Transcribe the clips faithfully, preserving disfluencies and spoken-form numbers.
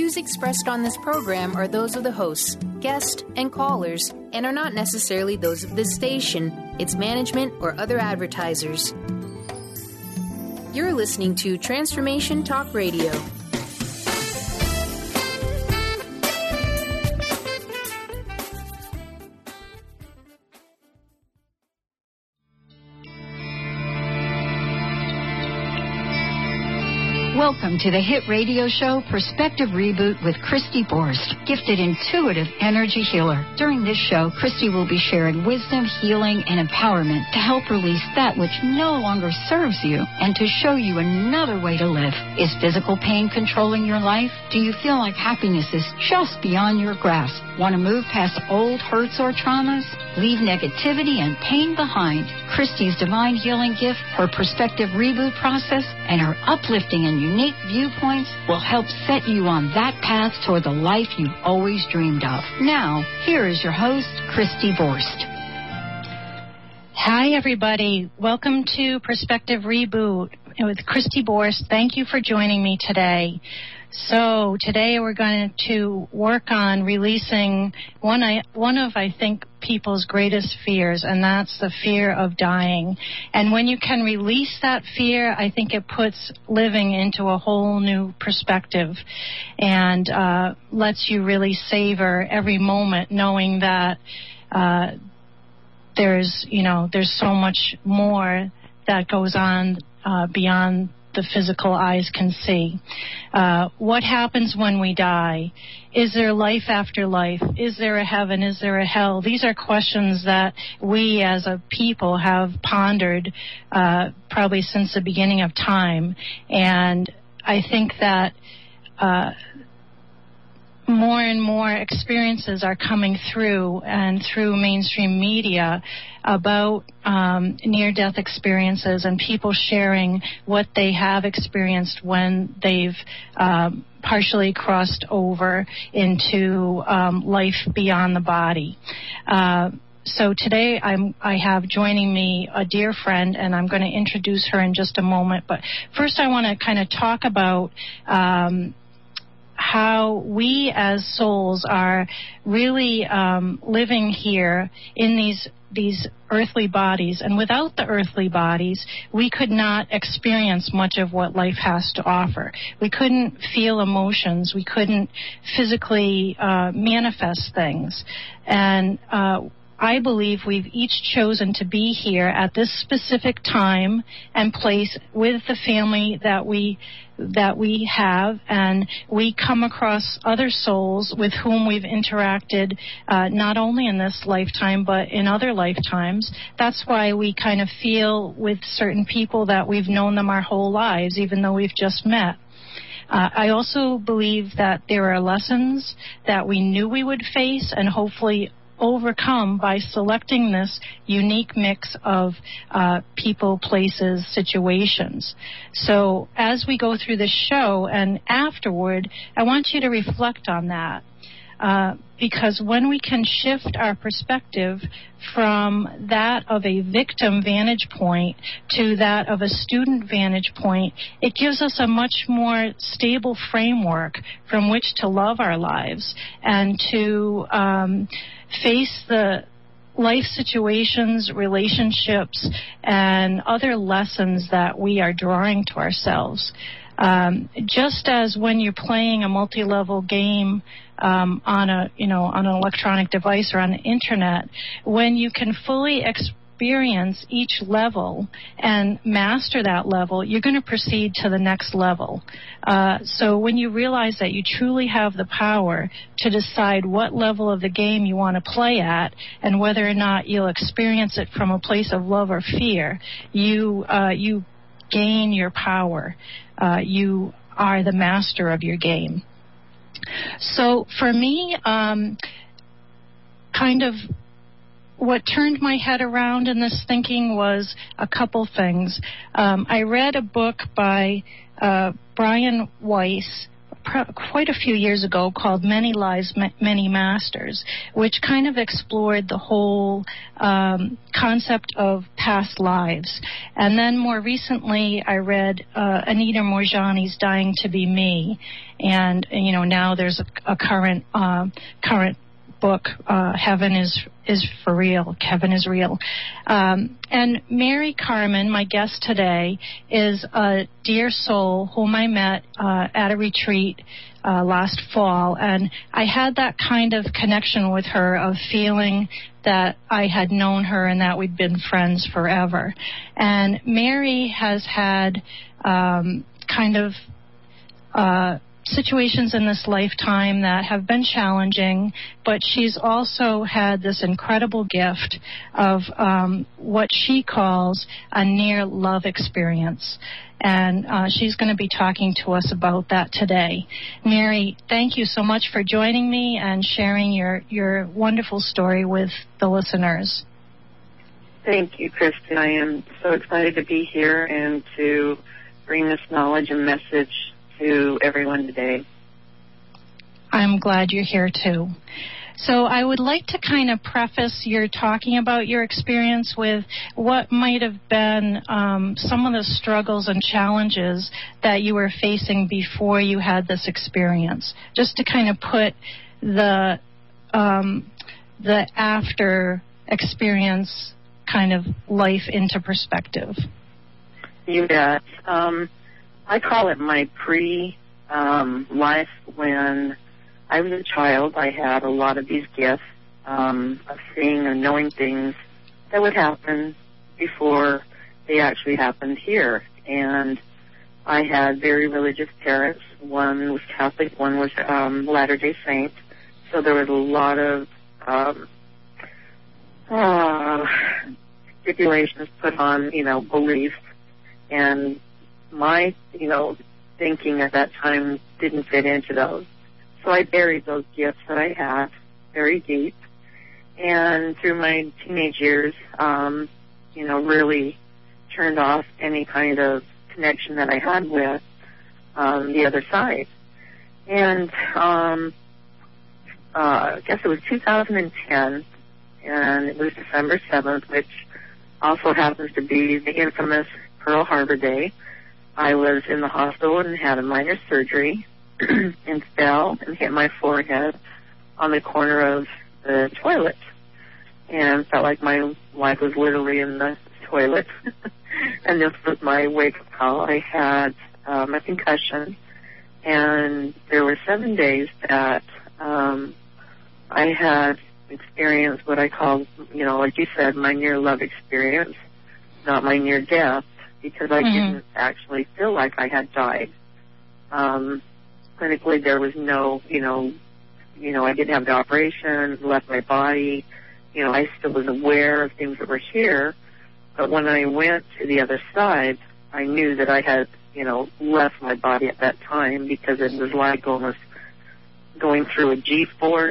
views expressed on this program are those of the hosts, guests, and callers, and are not necessarily those of this station, its management, or other advertisers. You're listening to Transformation Talk Radio. Welcome to the hit radio show Perspective Reboot with Christy Borst, gifted intuitive energy healer. During this show, Christy will be sharing wisdom, healing, and empowerment to help release that which no longer serves you and to show you another way to live. Is physical pain controlling your life? Do you feel like happiness is just beyond your grasp? Want to move past old hurts or traumas? Leave negativity and pain behind. Christy's divine healing gift, her Perspective Reboot process, and her uplifting and unique viewpoints will help set you on that path toward the life you've always dreamed of. Now, here is your host, Christy Borst. Hi, everybody. Welcome to Perspective Reboot with Christy Borst. Thank you for joining me today. So today we're going to work on releasing one, I, one of, I think, people's greatest fears, and that's the fear of dying. And when you can release that fear, I think it puts living into a whole new perspective and uh, lets you really savor every moment, knowing that uh, there's, you know, there's so much more that goes on uh, beyond the physical eyes can see. Uh, what happens when we die? Is there life after life? Is there a heaven? Is there a hell? These are questions that we as a people have pondered uh, probably since the beginning of time. And I think that uh, more and more experiences are coming through and through mainstream media about um, near-death experiences and people sharing what they have experienced when they've um, partially crossed over into um, life beyond the body. Uh, So today I'm, I have joining me a dear friend, and I'm going to introduce her in just a moment. But first I want to kind of talk about um, how we as souls are really um, living here in these these earthly bodies. And without the earthly bodies, we could not experience much of what life has to offer. We couldn't feel emotions. We couldn't physically uh, manifest things. And uh, I believe we've each chosen to be here at this specific time and place with the family that we that we have, and we come across other souls with whom we've interacted uh, not only in this lifetime but in other lifetimes. That's why we kind of feel with certain people that we've known them our whole lives, even though we've just met. Uh, I also believe that there are lessons that we knew we would face and hopefully overcome by selecting this unique mix of uh, people, places, situations. So as we go through this show and afterward, I want you to reflect on that. Uh, because when we can shift our perspective from that of a victim vantage point to that of a student vantage point, it gives us a much more stable framework from which to love our lives and to um, face the life situations, relationships, and other lessons that we are drawing to ourselves. Um, just as when you're playing a multi-level game um, on a, you know, on an electronic device or on the internet, when you can fully experience each level and master that level, you're going to proceed to the next level. Uh, so when you realize that you truly have the power to decide what level of the game you want to play at and whether or not you'll experience it from a place of love or fear, you uh, you gain your power. Uh, you are the master of your game. So for me, um, kind of what turned my head around in this thinking was a couple things. Um, I read a book by uh, Brian Weiss, pr- quite a few years ago called Many Lives, Ma- Many Masters, which kind of explored the whole um, concept of past lives. And then more recently, I read uh, Anita Moorjani's Dying to Be Me. And, you know, now there's a, a current uh, current book, uh, Heaven is is for Real, Heaven is Real. Um, and Mary Carmen, my guest today, is a dear soul whom I met uh, at a retreat uh, last fall. And I had that kind of connection with her of feeling that I had known her and that we'd been friends forever. And Mary has had um, kind of uh situations in this lifetime that have been challenging, but she's also had this incredible gift of um, what she calls a near love experience. And uh, she's going to be talking to us about that today. Mary, thank you so much for joining me and sharing your, your wonderful story with the listeners. Thank you, Kristen. I am so excited to be here and to bring this knowledge and message to everyone today. I'm glad you're here too. So I would like to kind of preface your talking about your experience with what might have been um, some of the struggles and challenges that you were facing before you had this experience, just to kind of put the um, the after experience kind of life into perspective. You bet. Um, I call it my pre-life um, when I was a child. I had a lot of these gifts um, of seeing and knowing things that would happen before they actually happened here. And I had very religious parents. One was Catholic, one was um, Latter-day Saint. So there was a lot of um, uh, stipulations put on, you know, beliefs. And my, you know, thinking at that time didn't fit into those. So I buried those gifts that I had very deep. And through my teenage years, um, you know, really turned off any kind of connection that I had with um, the other side. And um, uh, I guess it was two thousand ten, and it was December seventh, which also happens to be the infamous Pearl Harbor Day. I was in the hospital and had a minor surgery and fell and hit my forehead on the corner of the toilet and felt like my life was literally in the toilet. And this was my wake-up call. I had um, a concussion, and there were seven days that um, I had experienced what I call, you know, like you said, my near-love experience, not my near-death, because I mm-hmm. didn't actually feel like I had died. Um, clinically, there was no, you know, you know, I didn't have the operation, left my body. You know, I still was aware of things that were here. But when I went to the other side, I knew that I had, you know, left my body at that time because it was like almost going through a G-force.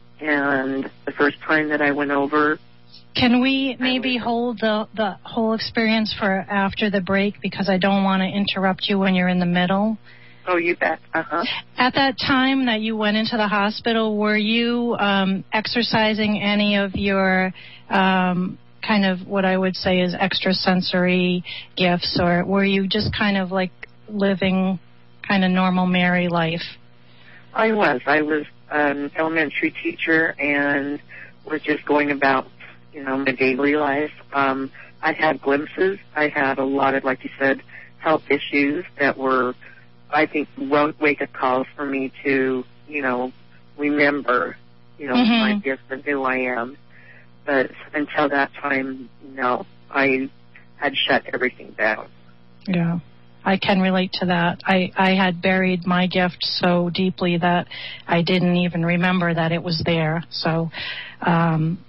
And the first time that I went over, can we maybe hold the, the whole experience for after the break, because I don't want to interrupt you when you're in the middle? Oh, you bet. Uh-huh. At that time that you went into the hospital, were you um, exercising any of your um, kind of what I would say is extrasensory gifts, or were you just kind of like living kind of normal Mary life? I was. I was an elementary teacher and was just going about, you know, my daily life. Um, I had glimpses. I had a lot of, like you said, health issues that were, I think, wake-up calls for me to, you know, remember, you know, mm-hmm. my gifts and who I am. But until that time, no, I had shut everything down. Yeah, I can relate to that. I, I had buried my gift so deeply that I didn't even remember that it was there. So, um,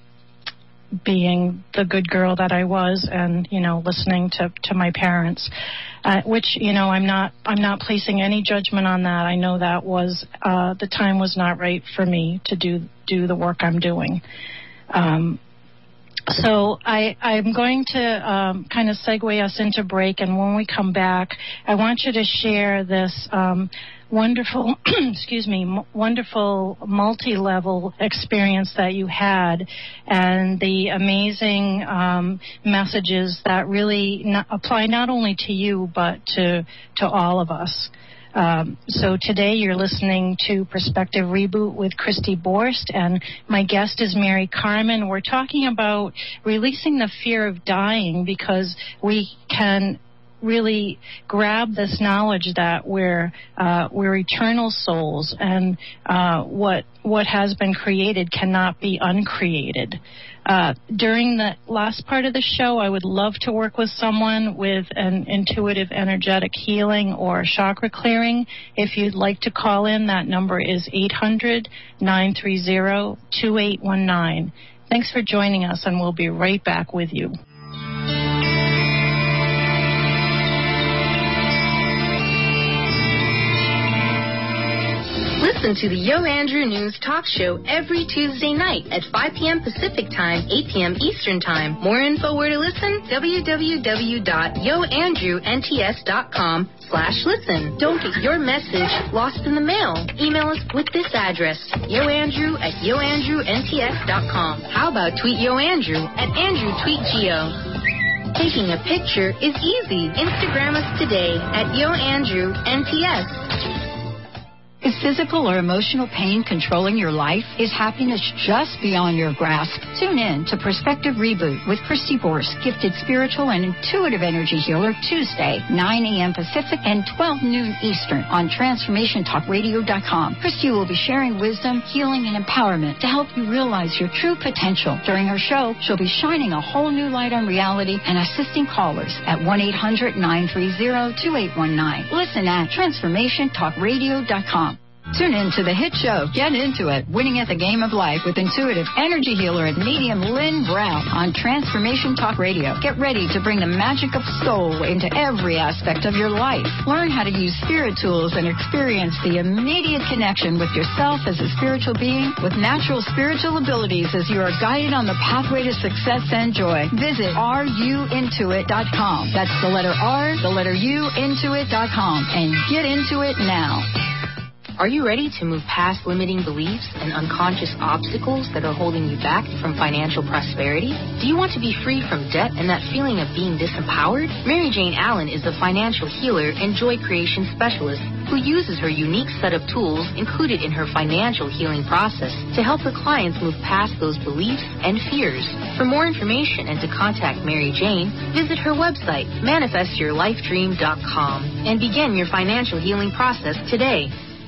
being the good girl that I was, and you know, listening to, to my parents, uh, which you know, I'm not I'm not placing any judgment on that. I know that was uh, the time was not right for me to do do the work I'm doing. Um, So I, I'm going to um, kind of segue us into break, and when we come back, I want you to share this um, wonderful, excuse me, m- wonderful multi-level experience that you had, and the amazing um, messages that really not, apply not only to you but to to all of us. Um, so today you're listening to Perspective Reboot with Christy Borst, and my guest is Mary Carmen. We're talking about releasing the fear of dying, because we can really grab this knowledge that we're uh, we're eternal souls, and uh, what what has been created cannot be uncreated. Uh, during the last part of the show, I would love to work with someone with an intuitive energetic healing or chakra clearing. If you'd like to call in, that number is eight hundred, nine three zero, two eight one nine. Thanks for joining us, and we'll be right back with you. Listen to the Yo Andrew News Talk Show every Tuesday night at five p.m. Pacific Time, eight p.m. Eastern Time. More info where to listen, w w w dot yo andrew n t s dot com slash listen. Don't get your message lost in the mail. Email us with this address, yoandrew at yo andrew n t s dot com. How about tweet Yo Andrew at Andrew Tweet Geo? Taking a picture is easy. Instagram us today at Yo Andrew N T S. Is physical or emotional pain controlling your life? Is happiness just beyond your grasp? Tune in to Perspective Reboot with Christy Borst, gifted spiritual and intuitive energy healer, Tuesday, nine a.m. Pacific and twelve noon Eastern on transformation talk radio dot com. Christy will be sharing wisdom, healing, and empowerment to help you realize your true potential. During her show, she'll be shining a whole new light on reality and assisting callers at one eight hundred, nine three zero, two eight one nine. Listen at transformation talk radio dot com. Tune in to the hit show, Get Into It, Winning at the Game of Life with intuitive energy healer and medium Lynn Brown on Transformation Talk Radio. Get ready to bring the magic of soul into every aspect of your life. Learn how to use spirit tools and experience the immediate connection with yourself as a spiritual being with natural spiritual abilities as you are guided on the pathway to success and joy. Visit r u into it dot com. That's the letter R, the letter U, into it dot com, and get into it now. Are you ready to move past limiting beliefs and unconscious obstacles that are holding you back from financial prosperity? Do you want to be free from debt and that feeling of being disempowered? Mary Jane Allen is a financial healer and joy creation specialist who uses her unique set of tools included in her financial healing process to help her clients move past those beliefs and fears. For more information and to contact Mary Jane, visit her website, manifest your life dream dot com, and begin your financial healing process today.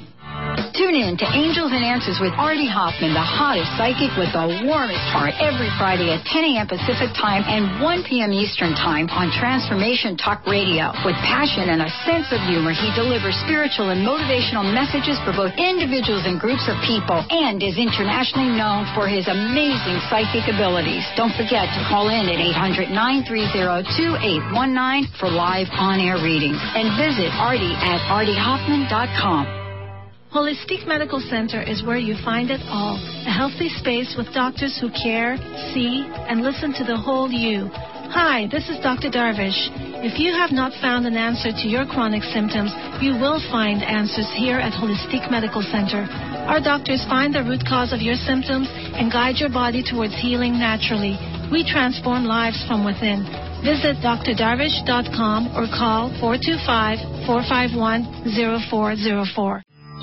Tune in to Angels and Answers with Artie Hoffman, the hottest psychic with the warmest heart, every Friday at ten a.m. Pacific Time and one p.m. Eastern Time on Transformation Talk Radio. With passion and a sense of humor, he delivers spiritual and motivational messages for both individuals and groups of people, and is internationally known for his amazing psychic abilities. Don't forget to call in at eight hundred, nine three zero, two eight one nine for live on-air readings, and visit Artie at artie hoffman dot com. Holistic Medical Center is where you find it all. A healthy space with doctors who care, see, and listen to the whole you. Hi, this is Doctor Darvish. If you have not found an answer to your chronic symptoms, you will find answers here at Holistic Medical Center. Our doctors find the root cause of your symptoms and guide your body towards healing naturally. We transform lives from within. Visit d r darvish dot com or call four two five, four five one, zero four zero four.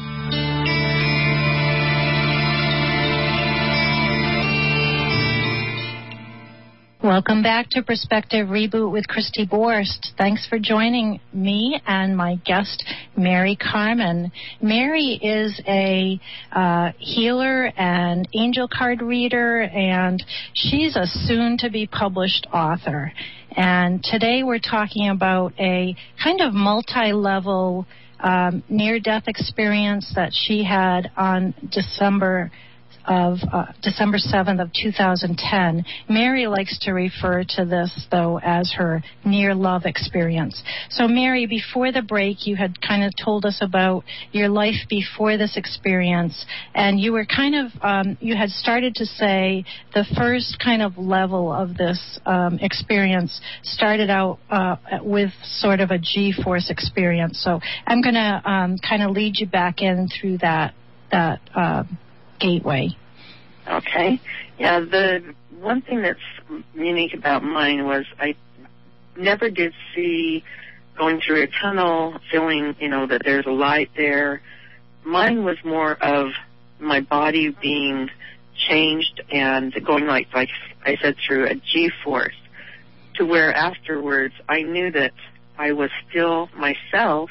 Welcome back to Perspective Reboot with Christy Borst. Thanks for joining me and my guest, Mary Carmen. Mary is a uh, healer and angel card reader, and she's a soon-to-be published author. And today we're talking about a kind of multi-level um, near-death experience that she had on December of uh, December seventh of two thousand ten. Mary likes to refer to this, though, as her near-love experience. So, Mary, before the break, you had kind of told us about your life before this experience, and you were kind of, um, you had started to say the first kind of level of this um, experience started out uh, with sort of a G-force experience. So I'm going to um, kind of lead you back in through that, that uh, gateway. Okay. Yeah, the one thing that's unique about mine was I never did see going through a tunnel, feeling, you know, that there's a light there. Mine was more of my body being changed and going, like, like I said, through a G-force, to where afterwards I knew that I was still myself,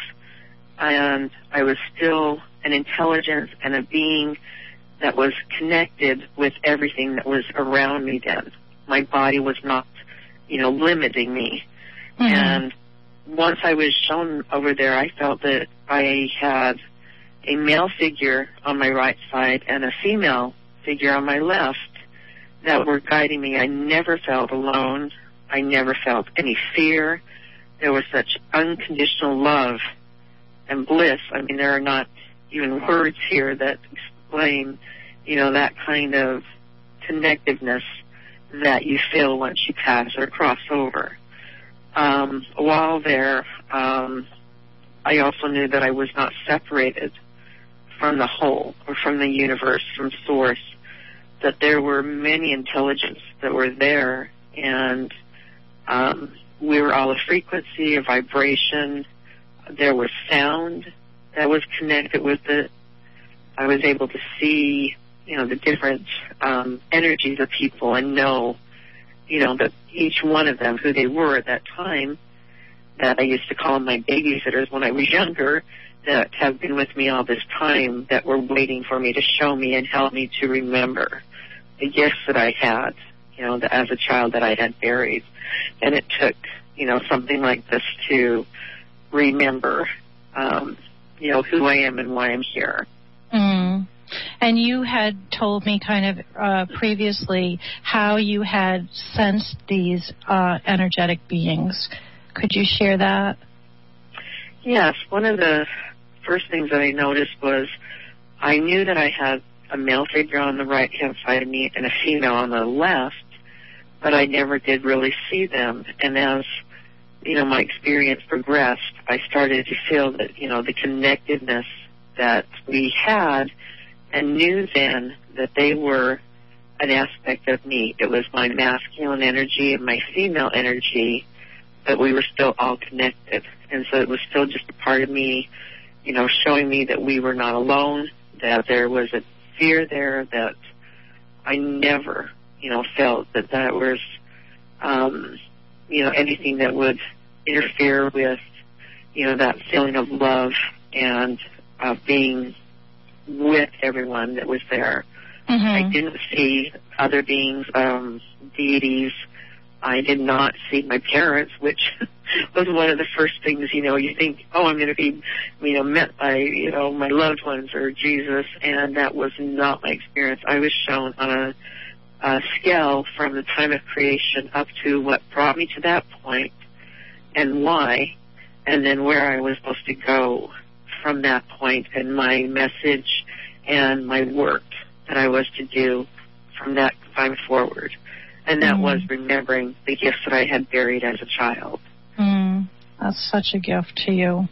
and I was still an intelligence and a being that was connected with everything that was around me then. My body was not, you know, limiting me. Mm-hmm. And once I was shown over there, I felt that I had a male figure on my right side and a female figure on my left that were guiding me. I never felt alone. I never felt any fear. There was such unconditional love and bliss. I mean, there are not even words here that explain, you know, that kind of connectiveness that you feel once you pass or cross over. Um, while there, um, I also knew that I was not separated from the whole or from the universe, from source, that there were many intelligences that were there, and um, we were all a frequency, a vibration. There was sound that was connected with it. I was able to see, you know, the different um, energies of people and know, you know, that each one of them, who they were at that time, that I used to call them my babysitters when I was younger, that have been with me all this time, that were waiting for me to show me and help me to remember the gifts that I had, you know, the, as a child that I had buried. And it took, you know, something like this to remember, um, you know, who I am and why I'm here. Mm. And you had told me kind of uh, previously how you had sensed these uh, energetic beings. Could you share that? Yes. One of the first things that I noticed was I knew that I had a male figure on the right-hand side of me and a female on the left, but I never did really see them. And as, you know, my experience progressed, I started to feel that, you know, the connectedness that we had, and knew then that they were an aspect of me. It was my masculine energy and my female energy, but we were still all connected. And so it was still just a part of me, you know, showing me that we were not alone, that there was a fear there that I never, you know, felt that that was, um, you know, anything that would interfere with, you know, that feeling of love and uh, being with everyone that was there. Mm-hmm. I didn't see other beings, um, deities. I did not see my parents, which was one of the first things, you know, you think, oh, I'm going to be, you know, met by, you know, my loved ones or Jesus, and that was not my experience. I was shown on a, a scale from the time of creation up to what brought me to that point and why, and then where I was supposed to go from that point, and my message and my work that I was to do from that time forward. And that mm. was remembering the gifts that I had buried as a child. Mm. That's such a gift to you.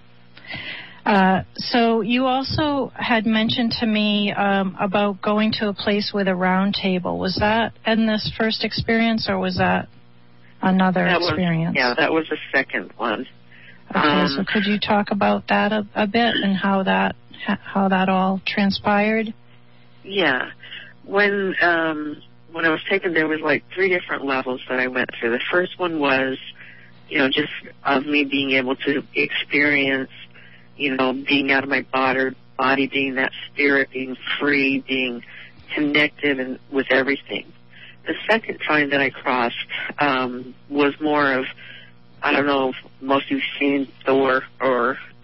Uh, so you also had mentioned to me um, about going to a place with a round table. Was that in this first experience, or was that another that experience? Was, yeah, that was the second one. Okay, um, so could you talk about that a, a bit and how that how that all transpired? Yeah. When um, when I was taken, there was like three different levels that I went through. The first one was, you know, just of me being able to experience, you know, being out of my body, body being that spirit, being free, being connected and with everything. The second time that I crossed um, was more of, I don't know if most of you've seen Thor or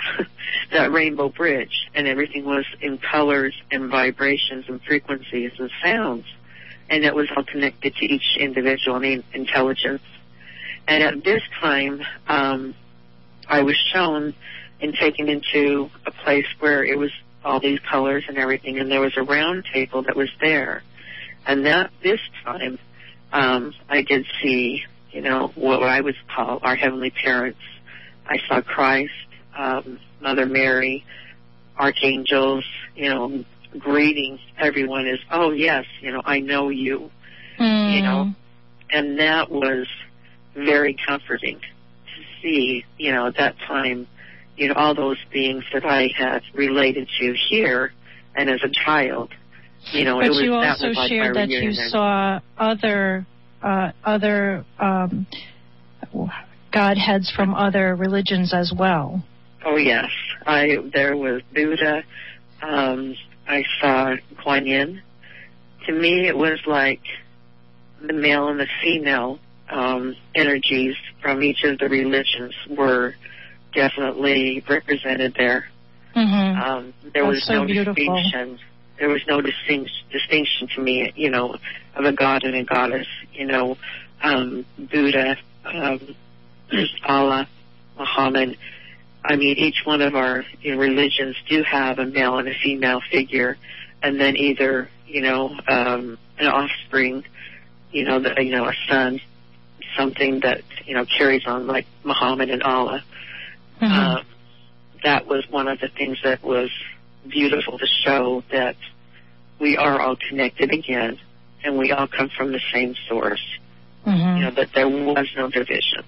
that rainbow bridge, and everything was in colors and vibrations and frequencies and sounds, and it was all connected to each individual in intelligence. And at this time, um, I was shown and taken into a place where it was all these colors and everything, and there was a round table that was there. And that this time, um, I did see, you know, what I would call our heavenly parents. I saw Christ, um, Mother Mary, archangels, you know, greeting everyone as, oh, yes, you know, I know you, mm. you know. And that was very comforting to see, you know, at that time, you know, all those beings that I had related to here and as a child, you know, but it was, you that also was like shared that you saw other, uh, other um, Godheads from other religions as well. Oh, yes. I there was Buddha. Um, I saw Kuan Yin. To me, it was like the male and the female um, energies from each of the religions were definitely represented there. Mm-hmm. Um, there That's was so no beautiful. distinction. There was no distinct, distinction to me, you know, of a god and a goddess. You know, um, Buddha, um, Allah, Muhammad. I mean, each one of our you know, religions do have a male and a female figure, and then either, you know, um, an offspring, you know, the, you know, a son, something that, you know, carries on like Muhammad and Allah. Mm-hmm. Uh, that was one of the things that was beautiful to show that we are all connected again, and we all come from the same source. Mm-hmm. You know, that there was no division.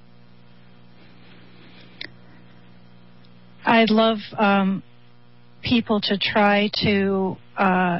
I'd love um, people to try to uh,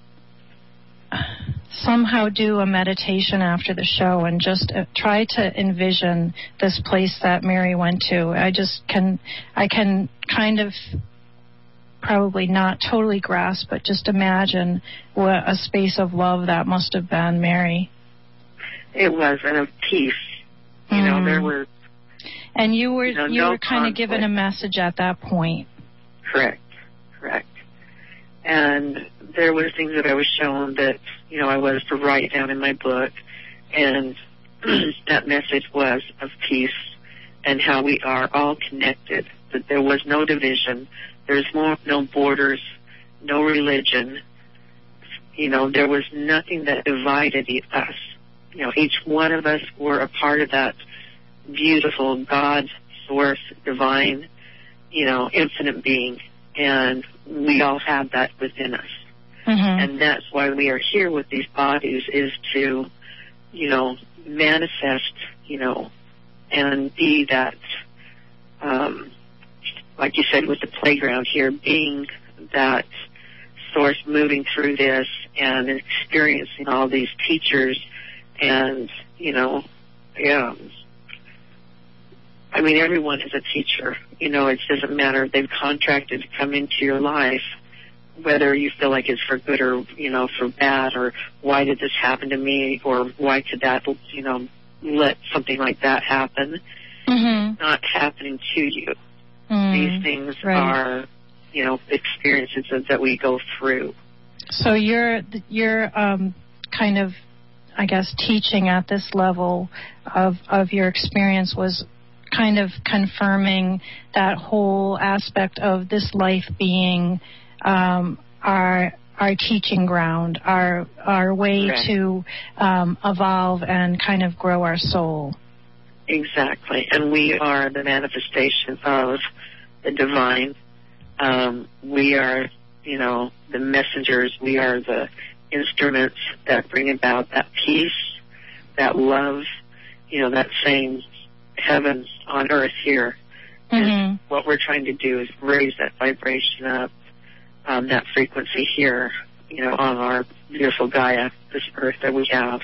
somehow do a meditation after the show and just uh, try to envision this place that Mary went to. I just can, I can kind of probably not totally grasp, but just imagine what a space of love that must have been, Mary. It was, and of peace. You mm. know, there was. And you were you, know, you no were kind of given a message at that point. Correct, correct. And there were things that I was shown that, you know, I was to write down in my book, and that message was of peace and how we are all connected, that there was no division, there's more, no borders, no religion. You know, there was nothing that divided us. You know, each one of us were a part of that beautiful God, source, divine, you know, infinite being, and we all have that within us. Mm-hmm. And that's why we are here with these bodies, is to, you know, manifest, you know, and be that, um, like you said, with the playground here, being that source moving through this and experiencing all these teachers and, you know, yeah, I mean, everyone is a teacher. You know, it doesn't matter if they've contracted to come into your life, whether you feel like it's for good or, you know, for bad, or why did this happen to me, or why could that, you know, let something like that happen. Mm-hmm. It's not happening to you. Mm, These things right. are, you know, experiences that we go through. So you're, you're um, kind of, I guess, teaching at this level of, of your experience was kind of confirming that whole aspect of this life being um, our our teaching ground, our our way Correct. to um, evolve and kind of grow our soul. Exactly, and we are the manifestation of the divine. Um, we are, you know, the messengers. We are the instruments that bring about that peace, that love, you know, that same heaven on earth here. Mm-hmm. And what we're trying to do is raise that vibration up, um, that frequency here, you know, on our beautiful Gaia, this earth that we have.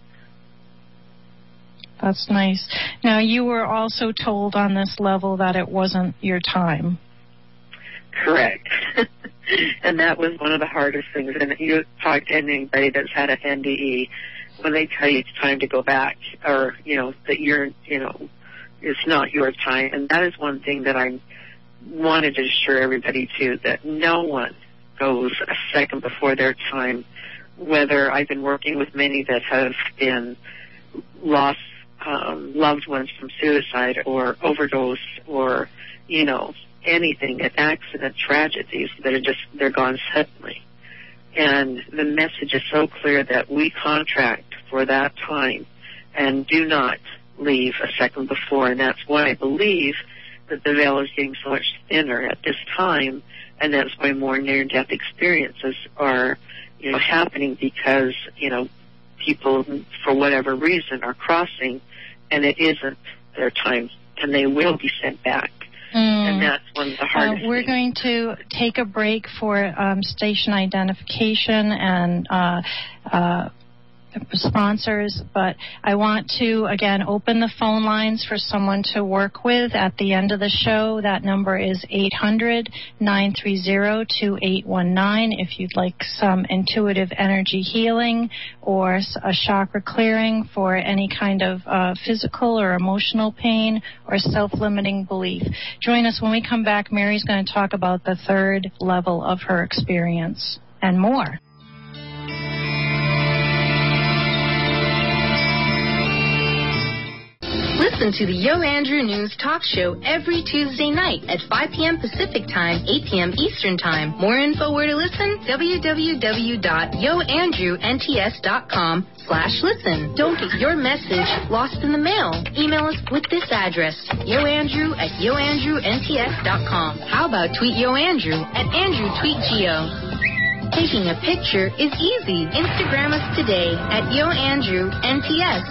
That's nice. Now, you were also told on this level that it wasn't your time. Correct. And that was one of the hardest things. And you talk to anybody that's had an N D E, when they tell you it's time to go back, or, you know, that you're, you know, it's not your time. And that is one thing that I'm wanted to assure everybody, too, that no one goes a second before their time, whether I've been working with many that have been lost um, loved ones from suicide or overdose or, you know, anything, an accident, tragedies that are just, they're gone suddenly. And the message is so clear that we contract for that time and do not leave a second before. And that's why I believe that the veil is getting so much thinner at this time, and that's why more near-death experiences are, you know, happening, because, you know, people, for whatever reason, are crossing, and it isn't their time, and they will be sent back. Mm. And that's one of the hardest uh, We're things. going to take a break for um, station identification and uh, uh, sponsors, but I want to, again, open the phone lines for someone to work with at the end of the show. That number is eight hundred, nine three zero, two eight one nine if you'd like some intuitive energy healing or a chakra clearing for any kind of uh, physical or emotional pain or self-limiting belief. Join us when we come back. Mary's going to talk about the third level of her experience and more. Listen to the Yo Andrew News Talk Show every Tuesday night at five p.m. Pacific Time, eight p.m. Eastern Time. More info where to listen, w w w dot yo andrew n t s dot com slash listen. Don't get your message lost in the mail. Email us with this address, yoandrew at yo andrew n t s dot com. How about tweet Yo Andrew at Andrew Tweet Geo? Taking a picture is easy. Instagram us today at Yo Andrew N T S.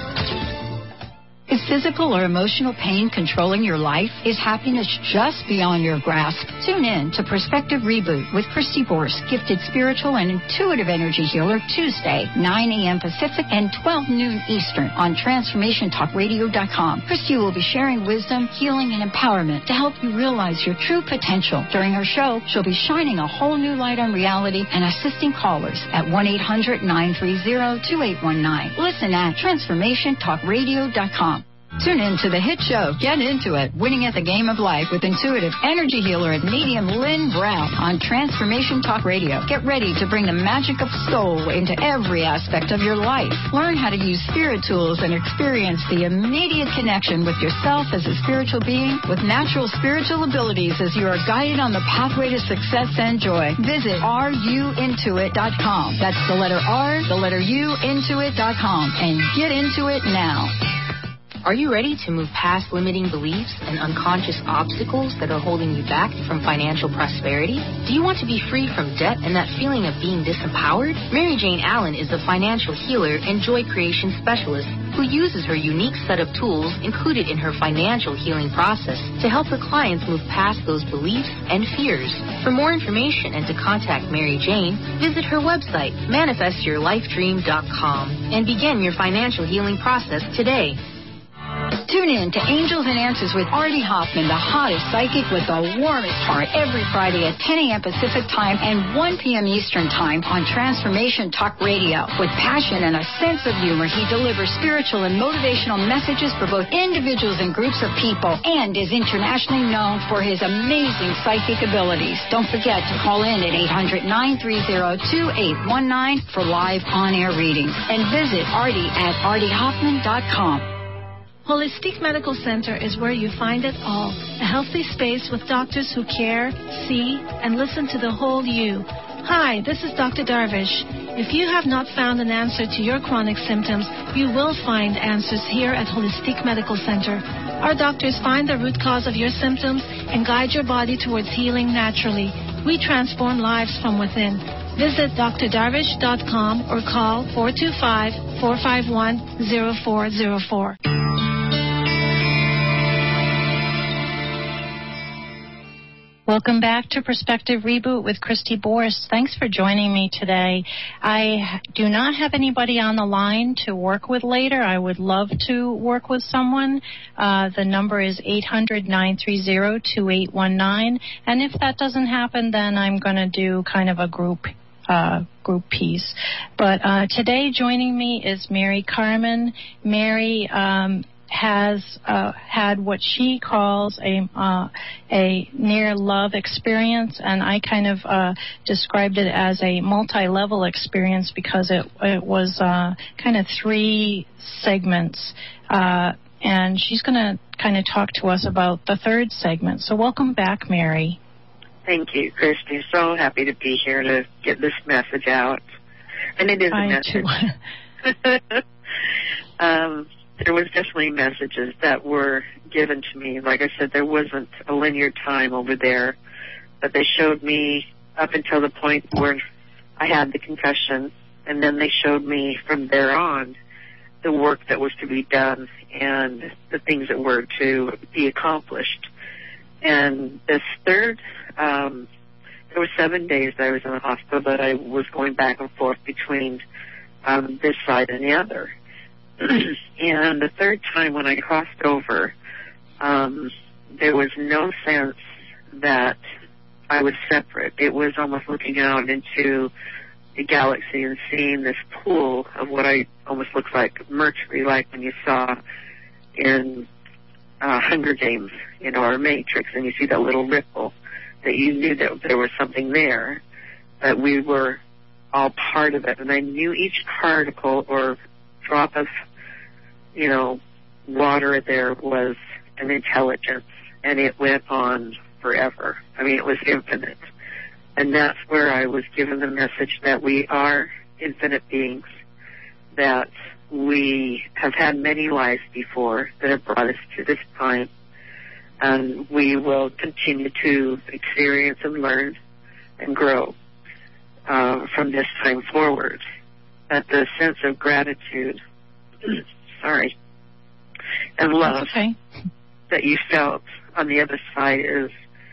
Is physical or emotional pain controlling your life? Is happiness just beyond your grasp? Tune in to Perspective Reboot with Christy Borst, gifted spiritual and intuitive energy healer, Tuesday, nine a.m. Pacific and twelve noon Eastern on transformation talk radio dot com. Christy will be sharing wisdom, healing, and empowerment to help you realize your true potential. During her show, she'll be shining a whole new light on reality and assisting callers at one eight hundred, nine three zero, two eight one nine. Listen at transformation talk radio dot com. Tune in to the hit show, Get Into It, Winning at the Game of Life with intuitive energy healer and medium Lynn Brown on Transformation Talk Radio. Get ready to bring the magic of soul into every aspect of your life. Learn how to use spirit tools and experience the immediate connection with yourself as a spiritual being with natural spiritual abilities as you are guided on the pathway to success and joy. Visit r u intuit dot com. That's the letter R, the letter U, intuit dot com, and get into it now. Are you ready to move past limiting beliefs and unconscious obstacles that are holding you back from financial prosperity? Do you want to be free from debt and that feeling of being disempowered? Mary Jane Allen is a financial healer and joy creation specialist who uses her unique set of tools included in her financial healing process to help her clients move past those beliefs and fears. For more information and to contact Mary Jane, visit her website, manifest your life dream dot com, and begin your financial healing process today. Tune in to Angels and Answers with Artie Hoffman, the hottest psychic with the warmest heart, every Friday at ten a.m. Pacific Time and one p.m. Eastern Time on Transformation Talk Radio. With passion and a sense of humor, he delivers spiritual and motivational messages for both individuals and groups of people and is internationally known for his amazing psychic abilities. Don't forget to call in at eight hundred, nine three zero, two eight one nine for live on-air readings and visit Artie at artie hoffman dot com. Holistic Medical Center is where you find it all. A healthy space with doctors who care, see, and listen to the whole you. Hi, this is Doctor Darvish. If you have not found an answer to your chronic symptoms, you will find answers here at Holistic Medical Center. Our doctors find the root cause of your symptoms and guide your body towards healing naturally. We transform lives from within. Visit d r darvish dot com or call four two five, four five one, zero four zero four. Welcome back to Perspective Reboot with Christy Borst. Thanks for joining me today. I do not have anybody on the line to work with later. I would love to work with someone. Uh, the number is eight hundred, nine three zero, two eight one nine. And if that doesn't happen, then I'm going to do kind of a group uh, group piece. But uh, today joining me is Mary Carmen. Mary, um, has uh, had what she calls a uh, a near love experience, and I kind of uh, described it as a multi-level experience because it it was uh, kind of three segments. Uh, and she's going to kind of talk to us about the third segment. So welcome back, Mary. Thank you, Christy. So happy to be here to get this message out. And it is a I message. Too. um, there was definitely messages that were given to me. Like I said, there wasn't a linear time over there, but they showed me up until the point where I had the concussion, and then they showed me from there on the work that was to be done and the things that were to be accomplished. And this third, um, there were seven days that I was in the hospital, but I was going back and forth between um, this side and the other. And the third time when I crossed over, um, there was no sense that I was separate. It was almost looking out into the galaxy and seeing this pool of what I almost looks like Mercury, like when you saw in uh, Hunger Games, you know, or Matrix, and you see that little ripple, that you knew that there was something there, that we were all part of it. And I knew each particle or drop of, you know, water there was an intelligence, and it went on forever. I mean, it was infinite. And that's where I was given the message that we are infinite beings, that we have had many lives before that have brought us to this time, and we will continue to experience and learn and grow uh, from this time forward. That the sense of gratitude, sorry, and love okay. that you felt on the other side is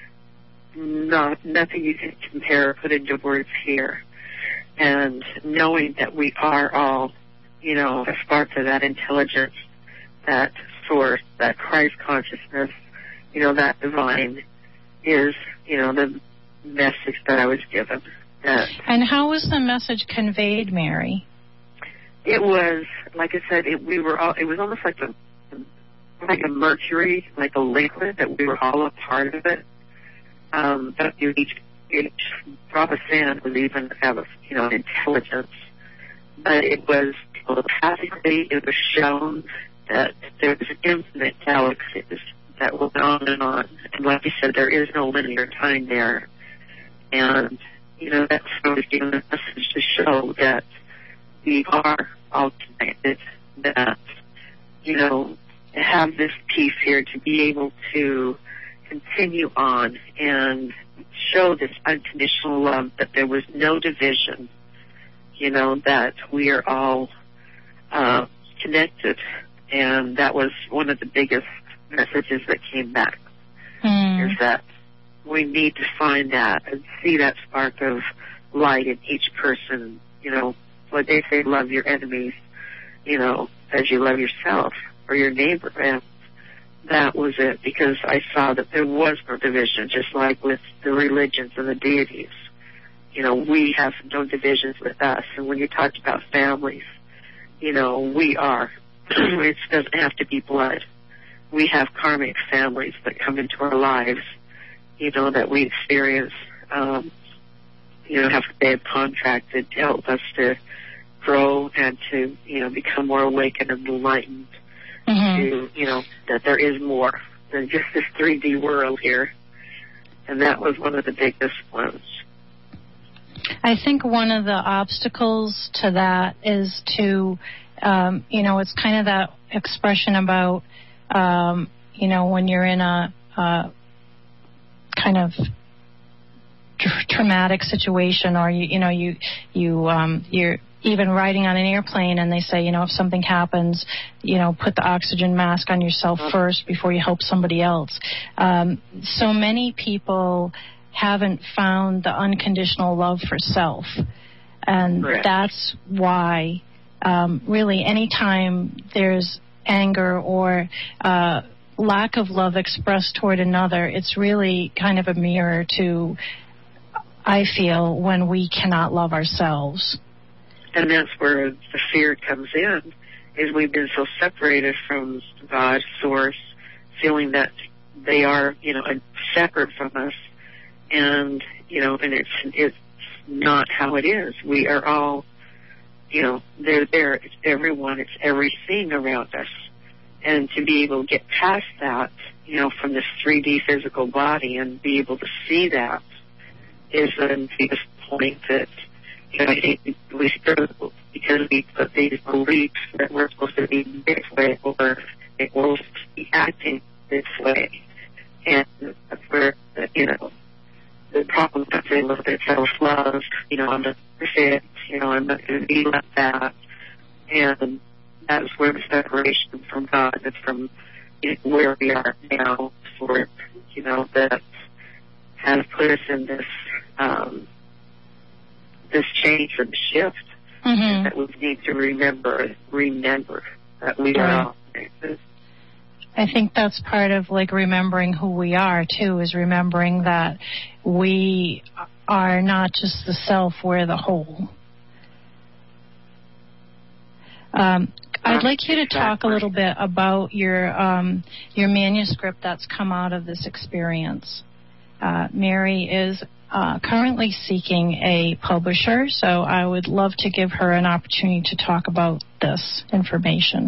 not nothing you can compare or put into words here. And knowing that we are all, you know, a spark of that intelligence, that source, that Christ consciousness, you know, that divine is, you know, the message that I was given. That and how was the message conveyed, Mary? It was, like I said, it, we were all, it was almost like a, like a mercury, like a liquid, that we were all a part of it. Um, but each, each drop of sand would even have a, you know, intelligence. But it was telepathically, it was shown that there was infinite galaxies that went on and on. And like you said, there is no linear time there. And, you know, that's what was given a message to show that we are all connected, that, you know, to have this piece here, to be able to continue on and show this unconditional love, that there was no division, you know, that we are all uh, connected. And that was one of the biggest messages that came back, mm. is that we need to find that and see that spark of light in each person. You know, what they say, love your enemies, you know, as you love yourself or your neighbor. And that was it, because I saw that there was no division, just like with the religions and the deities. You know, we have no divisions with us. And when you talked about families, you know, we are. It doesn't have to be blood. We have karmic families that come into our lives, you know, that we experience, um, you know, have they have contracted to help us to grow and to, you know, become more awakened and enlightened. Mm-hmm. To, you know, that there is more than just this three D world here. And that was one of the biggest ones. I think one of the obstacles to that is to, um, you know, it's kind of that expression about, um, you know, when you're in a, a kind of tra- traumatic situation, or you, you know, you, you, um, you're even riding on an airplane, and they say, you know, if something happens, you know, put the oxygen mask on yourself first before you help somebody else. Um, so many people haven't found the unconditional love for self. And Correct. That's why um, really anytime there's anger or uh, lack of love expressed toward another, it's really kind of a mirror to, I feel, when we cannot love ourselves. And that's where the fear comes in, is we've been so separated from God, Source, feeling that they are, you know, separate from us. And, you know, and it's, it's not how it is. We are all, you know, they're there. It's everyone. It's everything around us. And to be able to get past that, you know, from this three D physical body and be able to see that is the biggest point that, you know, I think we struggle because we put these beliefs that we're supposed to be this way or we're supposed to be acting this way. And that's where, you know, the problem comes in with the self-love. You know, I'm not perfect. You know, I'm not going to be like that. And that's where the separation from God and from, you know, where we are now for, you know, that has put us in this um, this change or shift mm-hmm. that we need to remember, remember that we right. are all connected. I think that's part of, like, remembering who we are, too, is remembering that we are not just the self, we're the whole. Um, I'd like you to talk a little bit about your um, your manuscript that's come out of this experience. Uh, Mary is uh, currently seeking a publisher, so I would love to give her an opportunity to talk about this information.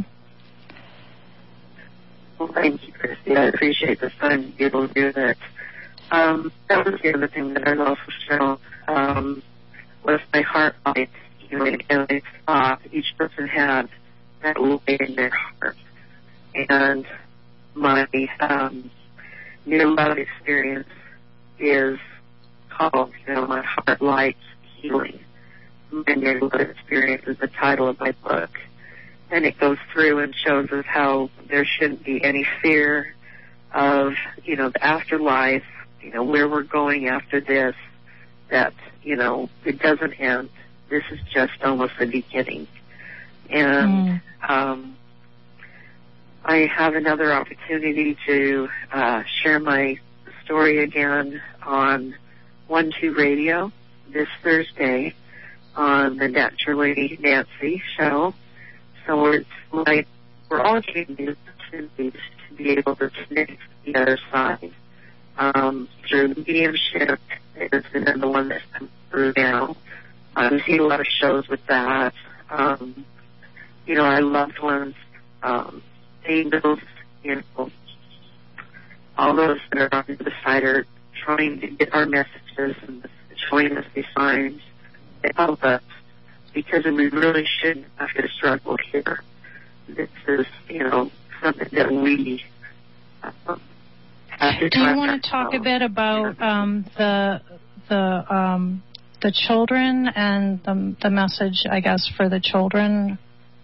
Well, thank you, Christy. I appreciate this time to be able to do that. Um, that was the other thing that I also felt um, was my heart light. You know, and I thought each person had that light in their heart. And my um, near love experience is called, you know, My Heart Light Healing. My near love experience is the title of my book. And it goes through and shows us how there shouldn't be any fear of, you know, the afterlife, you know, where we're going after this, that, you know, it doesn't end. This is just almost the beginning. And mm. um, I have another opportunity to uh, share my story again on one two Radio this Thursday on the Naturally Nancy show. So it's like we're all getting the opportunities to be able to connect to the other side um, through mediumship. It's the one that's come through now. I've seen a lot of shows with that. Um, you know, our loved ones, um, angels, you know, all those that are on the other side are trying to get our messages and showing us these signs to help us. Because we really shouldn't have to struggle here. This is, you know, something that we um, have to. Do you want to talk a bit about um, the the um, the children and the, the message, I guess, for the children?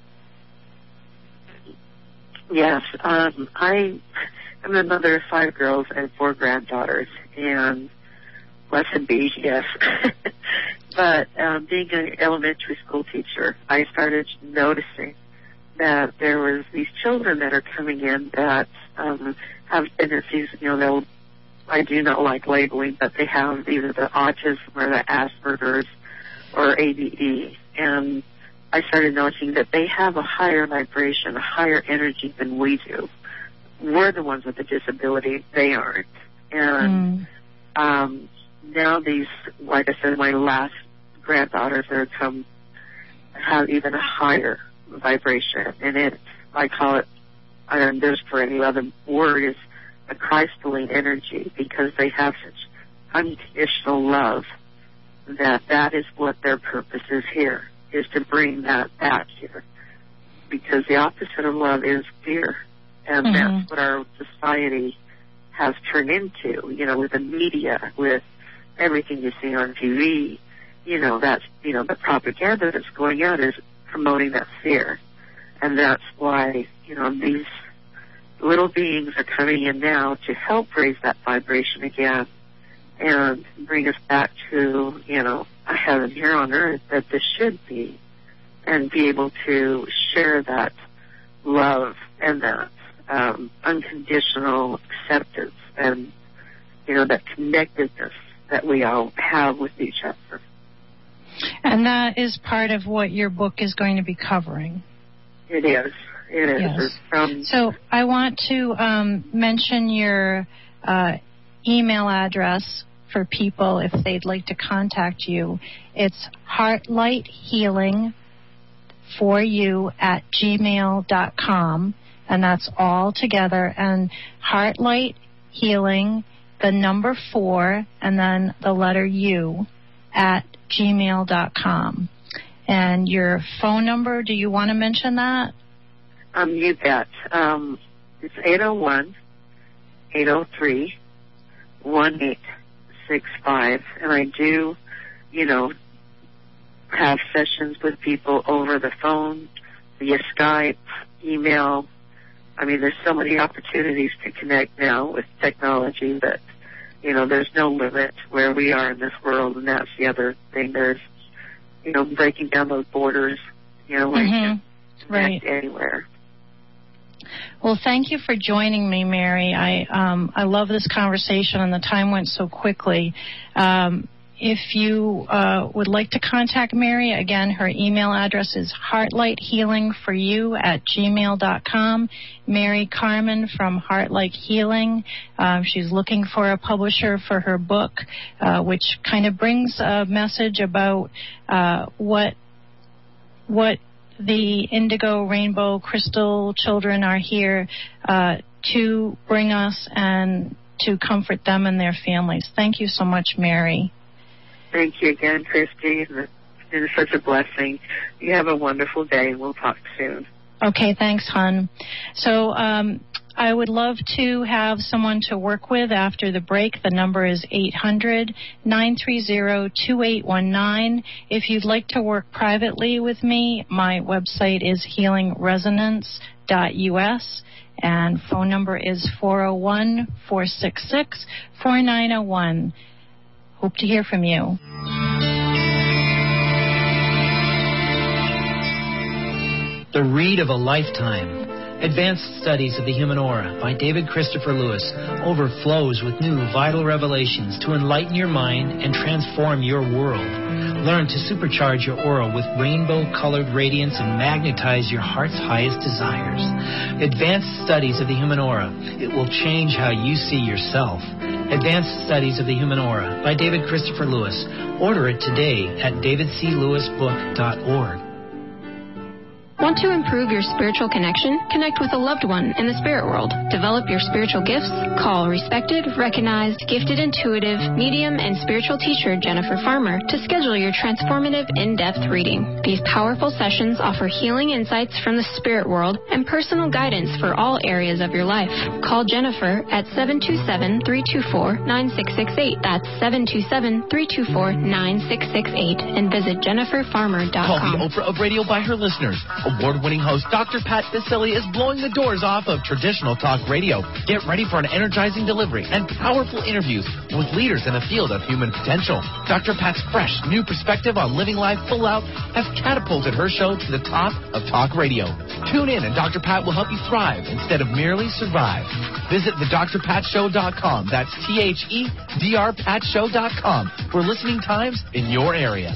Yes, um, I am the mother of five girls and four granddaughters, and blessed be, yes. But um, being an elementary school teacher, I started noticing that there was these children that are coming in that um, have tendencies, you know, they'll, I do not like labeling, but they have either the autism or the Asperger's or A D D. And I started noticing that they have a higher vibration, a higher energy than we do. We're the ones with the disability, they aren't. And mm. um, now these, like I said, my last granddaughters that have come have even a higher vibration. And it, I call it, I don't know, there's for any other word, is a crystalline energy, because they have such unconditional love that that is what their purpose is here, is to bring that back here. Because the opposite of love is fear. And mm-hmm. that's what our society has turned into, you know, with the media, with everything you see on T V, you know, that's, you know, the propaganda that's going out is promoting that fear. And that's why, you know, these little beings are coming in now to help raise that vibration again and bring us back to, you know, a heaven here on earth that this should be, and be able to share that love and that um, unconditional acceptance and, you know, that connectedness that we all have with each other. And that is part of what your book is going to be covering. It is. It is. Yes. It's from, so I want to um, mention your uh, email address for people if they'd like to contact you. It's heartlighthealing for you at gmail dot com, and that's all together. And Heartlight Healing, the number four, and then the letter U at gmail dot com. And your phone number, do you want to mention that? Um, you bet. Um, it's eight oh one, eight oh three, one eight six five. And I do, you know, have sessions with people over the phone, via Skype, email. I mean, there's so many opportunities to connect now with technology that, you know, there's no limit where we are in this world, and that's the other thing. There's, you know, breaking down those borders, you know, where mm-hmm. you can connect right. anywhere. Well, thank you for joining me, Mary. I um, I love this conversation, and the time went so quickly. Um, if you uh, would like to contact Mary, again, her email address is heartlighthealingforyou at gmail dot com. Mary Carmen from Heartlight Healing. Um, she's looking for a publisher for her book, uh, which kind of brings a message about uh, what what the indigo, rainbow, crystal children are here uh, to bring us and to comfort them and their families. Thank you so much, Mary. Thank you again, Christy. It's been such a blessing. You have a wonderful day, and we'll talk soon. Okay, thanks, hon. So um, I would love to have someone to work with after the break. The number is eight hundred, nine three zero, two eight one nine. If you'd like to work privately with me, my website is healing resonance dot U S, and phone number is four oh one, four six six, four nine oh one. Hope to hear from you. The Read of a Lifetime. Advanced Studies of the Human Aura by David Christopher Lewis overflows with new vital revelations to enlighten your mind and transform your world. Learn to supercharge your aura with rainbow-colored radiance and magnetize your heart's highest desires. Advanced Studies of the Human Aura. It will change how you see yourself. Advanced Studies of the Human Aura by David Christopher Lewis. Order it today at david c lewis book dot org. Want to improve your spiritual connection? Connect with a loved one in the spirit world. Develop your spiritual gifts? Call respected, recognized, gifted intuitive, medium, and spiritual teacher Jennifer Farmer to schedule your transformative, in-depth reading. These powerful sessions offer healing insights from the spirit world and personal guidance for all areas of your life. Call Jennifer at seven two seven, three two four, nine six six eight. That's seven two seven, three two four, nine six six eight. And visit jennifer farmer dot com. Call the Oprah of radio by her listeners. Award-winning host Doctor Pat Baccili is blowing the doors off of traditional talk radio. Get ready for an energizing delivery and powerful interviews with leaders in the field of human potential. Doctor Pat's fresh, new perspective on living life full out has catapulted her show to the top of talk radio. Tune in and Doctor Pat will help you thrive instead of merely survive. Visit the dr pat show dot com. That's T H E D R pat show dot com for listening times in your area.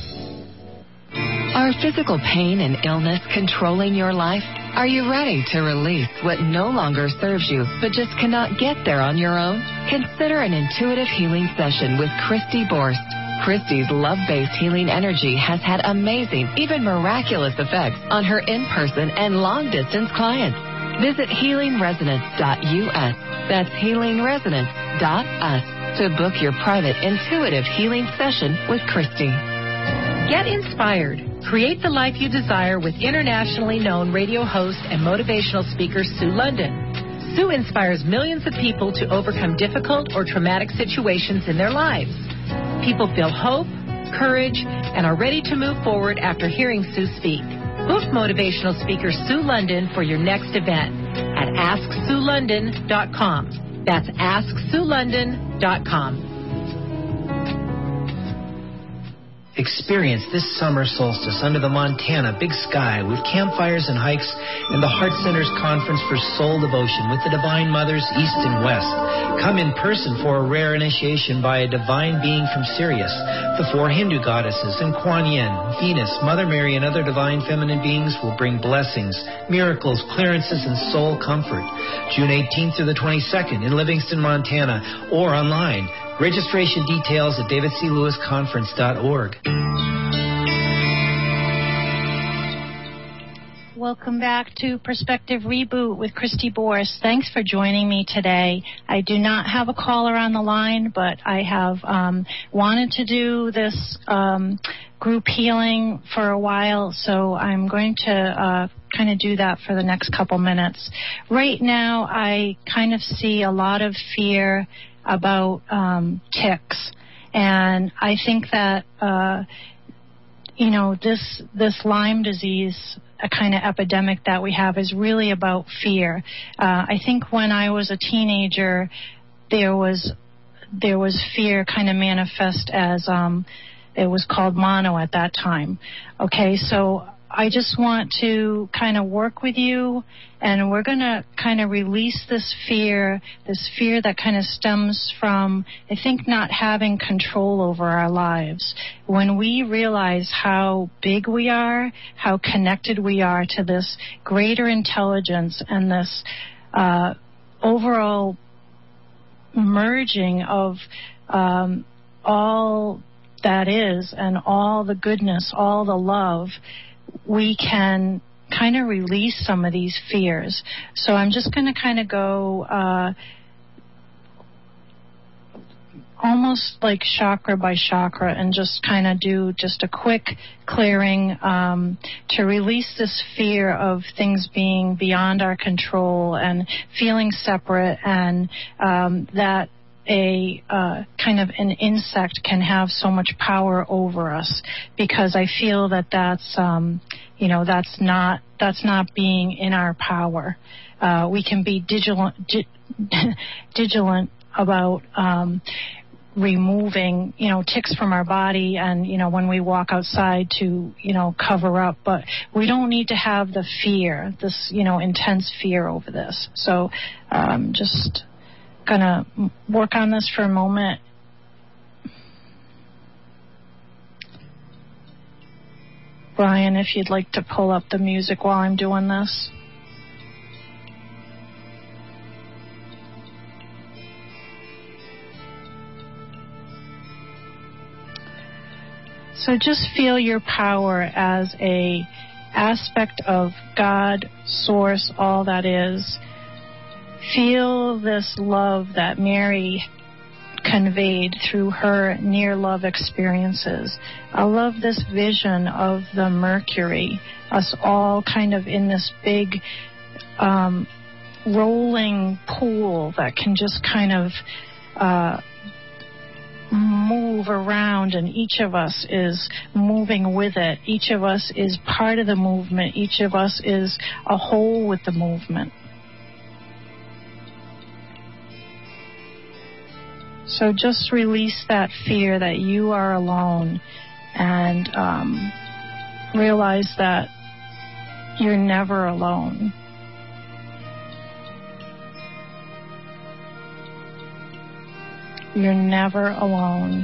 Are physical pain and illness controlling your life? Are you ready to release what no longer serves you but just cannot get there on your own? Consider an intuitive healing session with Christy Borst. Christy's love-based healing energy has had amazing, even miraculous effects on her in-person and long-distance clients. Visit healing resonance dot U S. That's healing resonance dot U S to book your private intuitive healing session with Christy. Get inspired. Create the life you desire with internationally known radio host and motivational speaker Sue London. Sue inspires millions of people to overcome difficult or traumatic situations in their lives. People feel hope, courage, and are ready to move forward after hearing Sue speak. Book motivational speaker Sue London for your next event at ask sue london dot com. That's ask sue london dot com. Experience this summer solstice under the Montana big sky with campfires and hikes and the Heart Center's Conference for Soul Devotion with the Divine Mothers East and West. Come in person for a rare initiation by a divine being from Sirius, the four Hindu goddesses, and Kuan Yin, Venus, Mother Mary, and other divine feminine beings will bring blessings, miracles, clearances, and soul comfort. June eighteenth through the twenty-second in Livingston, Montana, or online. Registration details at david c lewis conference dot org. Welcome back to Perspective Reboot with Christy Boris. Thanks for joining me today. I do not have a caller on the line, but I have um, wanted to do this um, group healing for a while, so I'm going to uh, kind of do that for the next couple minutes. Right now, I kind of see a lot of fear about um, ticks, and I think that uh, you know this this Lyme disease, a kind of epidemic that we have, is really about fear. Uh, I think when I was a teenager, there was there was fear kind of manifest as um, it was called mono at that time. Okay, so I just want to kind of work with you, and we're going to kind of release this fear, this fear that kind of stems from, I think, not having control over our lives. When we realize how big we are, how connected we are to this greater intelligence and this uh, overall merging of um, all that is and all the goodness, all the love, we can kind of release some of these fears. So I'm just going to kind of go uh, almost like chakra by chakra and just kind of do just a quick clearing um, to release this fear of things being beyond our control and feeling separate, and um, that a uh, kind of an insect can have so much power over us, because I feel that that's um, you know that's not that's not being in our power. Uh, we can be vigilant vigilant about um, removing you know ticks from our body, and you know when we walk outside to you know cover up, but we don't need to have the fear, this you know intense fear over this. So um, just gonna work on this for a moment. Brian, if you'd like to pull up the music while I'm doing this. So just feel your power as a aspect of God, Source, all that is. Feel this love that Mary conveyed through her near love experiences. I love this vision of the Mercury, us all kind of in this big um, rolling pool that can just kind of uh, move around, and each of us is moving with it. Each of us is part of the movement. Each of us is a whole with the movement. So just release that fear that you are alone, and um, realize that you're never alone. You're never alone.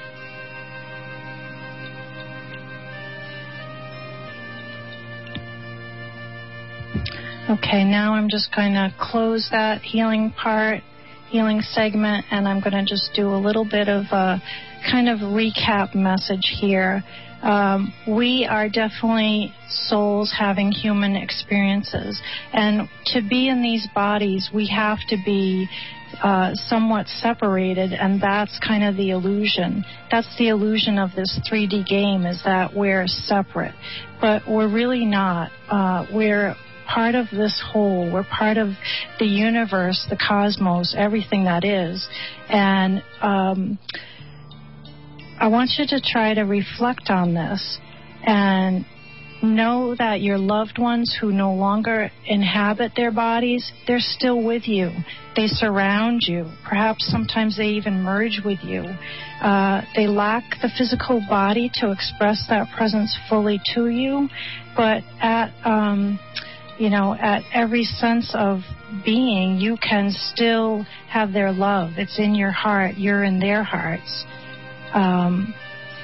Okay, now I'm just going to close that healing part. Healing segment, and I'm going to just do a little bit of a kind of recap message here. Um, we are definitely souls having human experiences, and to be in these bodies, we have to be uh, somewhat separated, and that's kind of the illusion. That's the illusion of this three D game, is that we're separate, but we're really not. Uh, we're part of this whole. We're part of the universe, the cosmos, everything that is. And um, I want you to try to reflect on this and know that your loved ones who no longer inhabit their bodies, they're still with you. They surround you. Perhaps sometimes they even merge with you. Uh, they lack the physical body to express that presence fully to you, but at um, you know, at every sense of being, you can still have their love. It's in your heart. You're in their hearts. Um,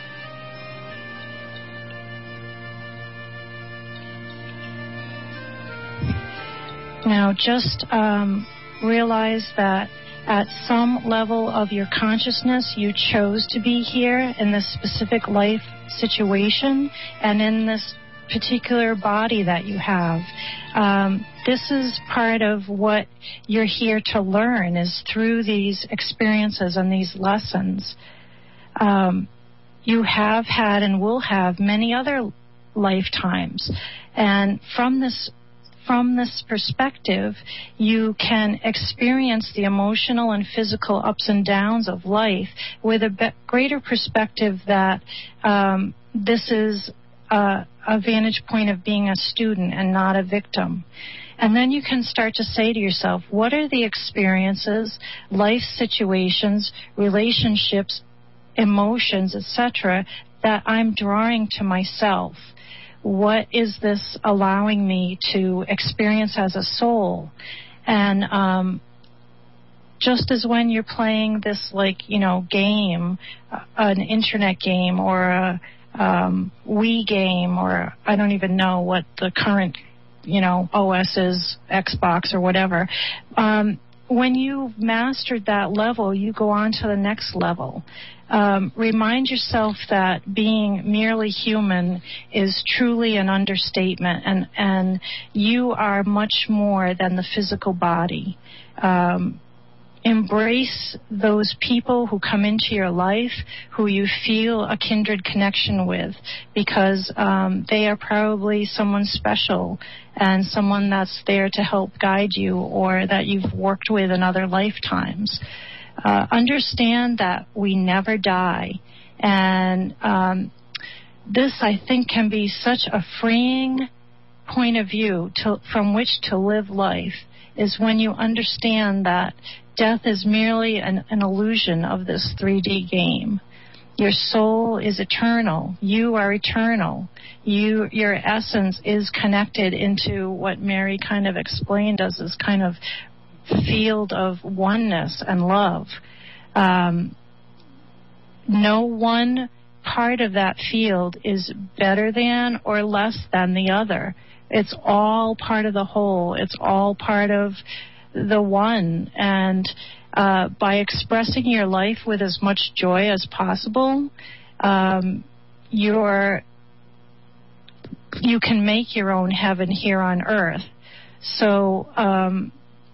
now, just um, realize that at some level of your consciousness, you chose to be here in this specific life situation and in this particular body that you have. Um, this is part of what you're here to learn, is through these experiences and these lessons. Um, you have had and will have many other lifetimes, and from this From this perspective, you can experience the emotional and physical ups and downs of life with a be- greater perspective that um, this is a, a vantage point of being a student and not a victim. And then you can start to say to yourself, what are the experiences, life situations, relationships, emotions, et cetera, that I'm drawing to myself? What is this allowing me to experience as a soul? And um, just as when you're playing this, like, you know, game, uh, an internet game or a um, Wii game, or I don't even know what the current, you know, O S is, Xbox or whatever. Um, when you've mastered that level, you go on to the next level. Um, remind yourself that being merely human is truly an understatement, and, and you are much more than the physical body. Um, embrace those people who come into your life who you feel a kindred connection with, because um, they are probably someone special and someone that's there to help guide you, or that you've worked with in other lifetimes. Uh, understand that we never die, and um, this, I think, can be such a freeing point of view to, from which to live life, is when you understand that death is merely an, an illusion of this three D game. Your soul is eternal. You are eternal. You, your essence is connected into what Mary kind of explained as this kind of field of oneness and love. Um, no one part of that field is better than or less than the other. It's all part of the whole. It's all part of the one. And uh, by expressing your life with as much joy as possible, um, you're, you can make your own heaven here on earth. So um,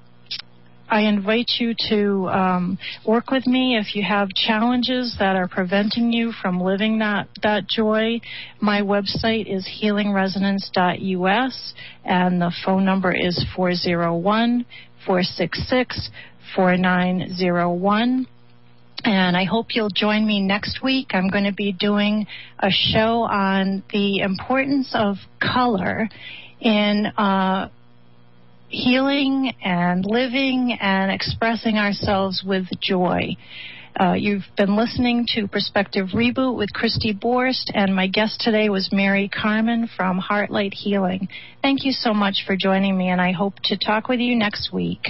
I invite you to um, work with me if you have challenges that are preventing you from living that, that joy. My website is healing resonance dot U S, and the phone number is four oh one, four six six, four nine oh one. And I hope you'll join me next week. I'm going to be doing a show on the importance of color in uh, healing and living and expressing ourselves with joy. Uh, you've been listening to Perspective Reboot with Christy Borst, and my guest today was Mary Carmen from Heartlight Healing. Thank you so much for joining me, and I hope to talk with you next week.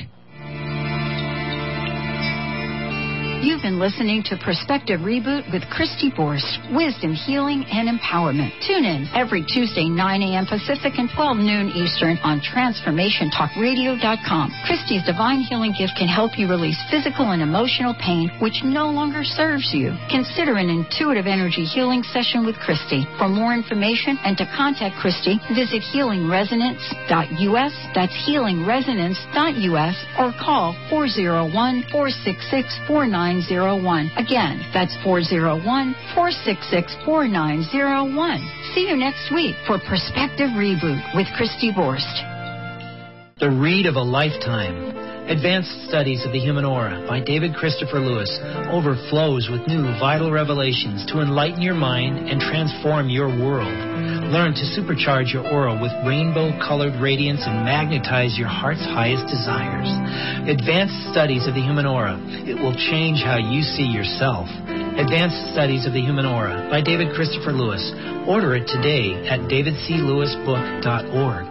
You've been listening to Perspective Reboot with Christy Borst, wisdom, healing, and empowerment. Tune in every Tuesday, nine a.m. Pacific and twelve noon Eastern on transformation talk radio dot com. Christy's divine healing gift can help you release physical and emotional pain which no longer serves you. Consider an intuitive energy healing session with Christy. For more information and to contact Christy, visit healing resonance dot U S. That's healing resonance dot U S, or call four oh one, four six six, four nine oh one. Again, that's four oh one, four six six, four nine oh one. See you next week for Perspective Reboot with Christy Borst. The read of a lifetime Advanced Studies of the Human Aura by David Christopher Lewis overflows with new vital revelations to enlighten your mind and transform your world. Learn to supercharge your aura with rainbow-colored radiance and magnetize your heart's highest desires. Advanced Studies of the Human Aura. It will change how you see yourself. Advanced Studies of the Human Aura by David Christopher Lewis. Order it today at david c lewis book dot org.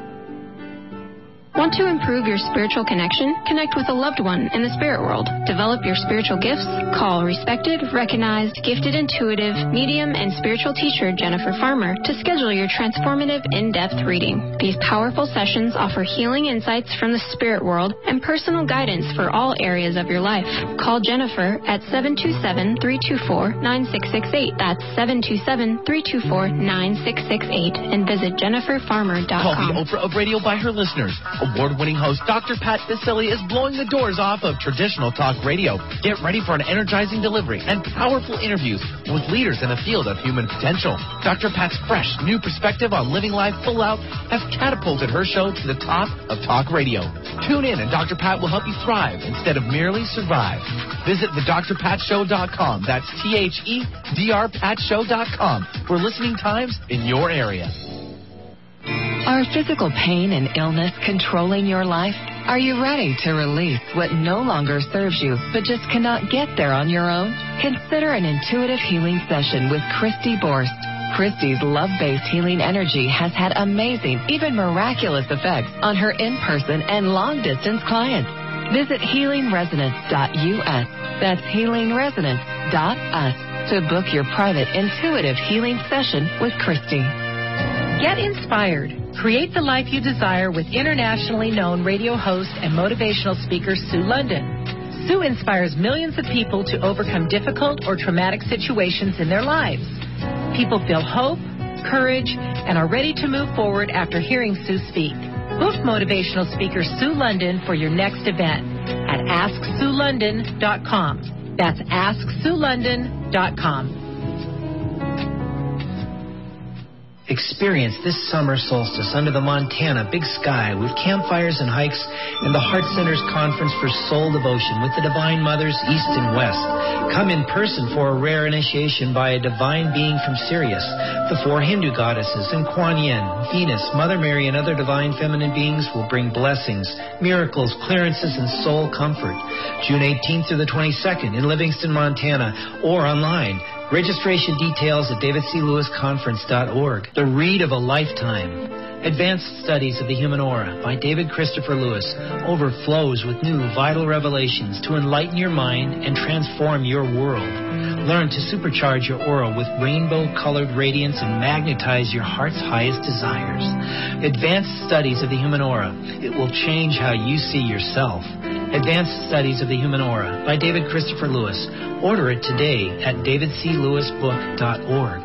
Want to improve your spiritual connection? Connect with a loved one in the spirit world. Develop your spiritual gifts? Call respected, recognized, gifted intuitive, medium, and spiritual teacher Jennifer Farmer to schedule your transformative in-depth reading. These powerful sessions offer healing insights from the spirit world and personal guidance for all areas of your life. Call Jennifer at seven two seven, three two four, nine six six eight. That's seven two seven, three two four, nine six six eight and visit jennifer farmer dot com. Call the Oprah of radio by her listeners. Award-winning host Doctor Pat Baccili is blowing the doors off of traditional talk radio. Get ready for an energizing delivery and powerful interviews with leaders in the field of human potential. Doctor Pat's fresh, new perspective on living life full out has catapulted her show to the top of talk radio. Tune in and Doctor Pat will help you thrive instead of merely survive. Visit the dr pat show dot com. That's T H E D R pat show dot com for listening times in your area. Are physical pain and illness controlling your life? Are you ready to release what no longer serves you but just cannot get there on your own? Consider an intuitive healing session with Christy Borst. Christy's love-based healing energy has had amazing, even miraculous effects on her in-person and long-distance clients. Visit healing resonance dot U S. That's healing resonance dot U S to book your private intuitive healing session with Christy. Get inspired. Create the life you desire with internationally known radio host and motivational speaker Sue London. Sue inspires millions of people to overcome difficult or traumatic situations in their lives. People feel hope, courage, and are ready to move forward after hearing Sue speak. Book motivational speaker Sue London for your next event at ask sue london dot com. That's ask sue london dot com. Experience this summer solstice under the Montana Big Sky with campfires and hikes and the Heart Center's Conference for Soul Devotion with the Divine Mothers East and West. Come in person for a rare initiation by a divine being from Sirius, the four Hindu goddesses, and Kuan Yin, Venus, Mother Mary, and other divine feminine beings will bring blessings, miracles, clearances, and soul comfort. June eighteenth through the twenty-second in Livingston, Montana, or online. Registration details at david c lewis conference dot org. The Read of a Lifetime. Advanced Studies of the Human Aura by David Christopher Lewis overflows with new vital revelations to enlighten your mind and transform your world. Learn to supercharge your aura with rainbow-colored radiance and magnetize your heart's highest desires. Advanced Studies of the Human Aura. It will change how you see yourself. Advanced Studies of the Human Aura by David Christopher Lewis. Order it today at david c lewis book dot org.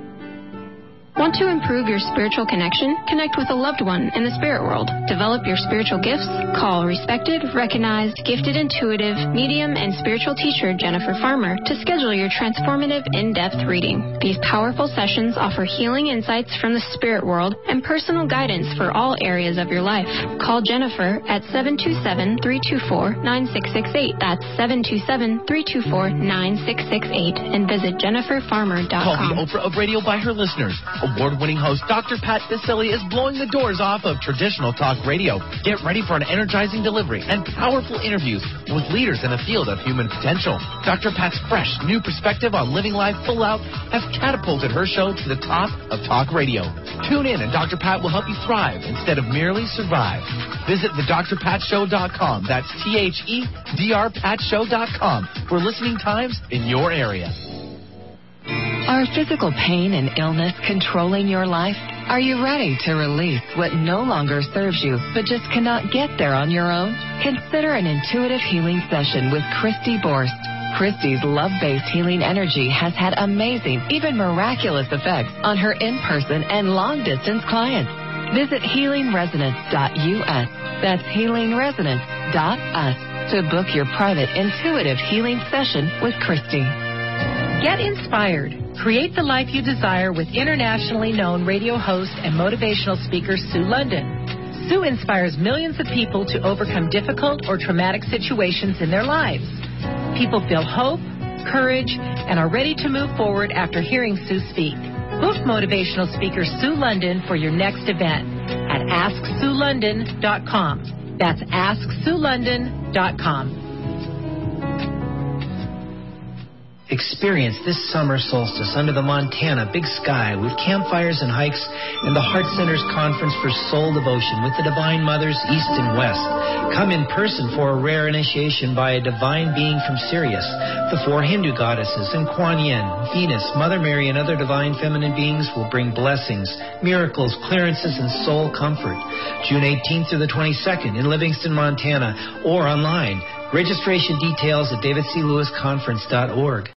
Want to improve your spiritual connection? Connect with a loved one in the spirit world. Develop your spiritual gifts? Call respected, recognized, gifted intuitive, medium, and spiritual teacher Jennifer Farmer to schedule your transformative in-depth reading. These powerful sessions offer healing insights from the spirit world and personal guidance for all areas of your life. Call Jennifer at seven two seven, three two four, nine six six eight. That's seven two seven, three two four, nine six six eight and visit jennifer farmer dot com. Call the Oprah of radio by her listeners. Award-winning host Doctor Pat Baccili is blowing the doors off of traditional talk radio. Get ready for an energizing delivery and powerful interviews with leaders in the field of human potential. Doctor Pat's fresh, new perspective on living life full out has catapulted her show to the top of talk radio. Tune in and Doctor Pat will help you thrive instead of merely survive. Visit the dr pat show dot com. That's T H E D R pat show dot com for listening times in your area. Are physical pain and illness controlling your life? Are you ready to release what no longer serves you but just cannot get there on your own? Consider an intuitive healing session with Christy Borst. Christy's love-based healing energy has had amazing, even miraculous effects on her in-person and long-distance clients. Visit healing resonance dot U S. That's healing resonance dot U S to book your private intuitive healing session with Christy. Get inspired. Create the life you desire with internationally known radio host and motivational speaker Sue London. Sue inspires millions of people to overcome difficult or traumatic situations in their lives. People feel hope, courage, and are ready to move forward after hearing Sue speak. Book motivational speaker Sue London for your next event at ask sue london dot com. That's ask sue london dot com. Experience this summer solstice under the Montana big sky with campfires and hikes and the Heart Center's Conference for Soul Devotion with the Divine Mothers East and West. Come in person for a rare initiation by a divine being from Sirius, the four Hindu goddesses, and Kuan Yin, Venus, Mother Mary, and other divine feminine beings will bring blessings, miracles, clearances, and soul comfort. June eighteenth through the twenty-second in Livingston, Montana, or online. Registration details at david c lewis conference dot org.